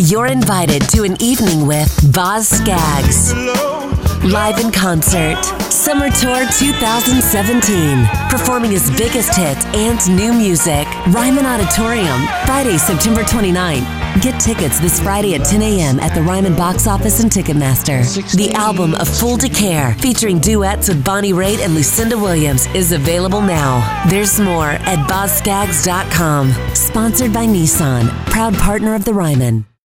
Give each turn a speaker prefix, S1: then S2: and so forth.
S1: You're invited to an evening with Boz Scaggs. Live in concert. Summer Tour 2017. Performing his biggest hits and new music. Ryman Auditorium, Friday, September 29th. Get tickets this Friday at 10 a.m. at the Ryman box office and Ticketmaster. The album A Fool to Care, featuring duets with Bonnie Raitt and Lucinda Williams, is available now. There's more at BozScaggs.com. Sponsored by Nissan, proud partner of the Ryman.